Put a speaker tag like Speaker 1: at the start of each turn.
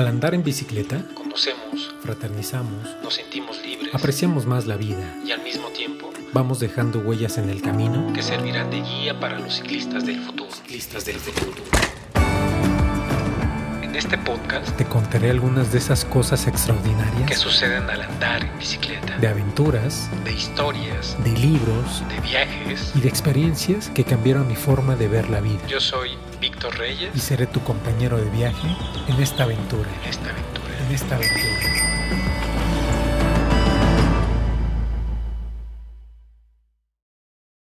Speaker 1: Al andar en bicicleta,
Speaker 2: conocemos,
Speaker 1: fraternizamos,
Speaker 2: nos sentimos libres,
Speaker 1: apreciamos más la vida
Speaker 2: y al mismo tiempo
Speaker 1: vamos dejando huellas en el camino
Speaker 2: que servirán de guía para los ciclistas del futuro. En este podcast
Speaker 1: te contaré algunas de esas cosas extraordinarias
Speaker 2: que suceden al andar en bicicleta,
Speaker 1: de aventuras,
Speaker 2: de historias,
Speaker 1: de libros
Speaker 2: de viajes.
Speaker 1: y de experiencias que cambiaron mi forma de ver la vida.
Speaker 2: Yo soy Víctor Reyes
Speaker 1: Y seré tu compañero de viaje en esta aventura.
Speaker 2: en esta aventura.
Speaker 1: En esta aventura.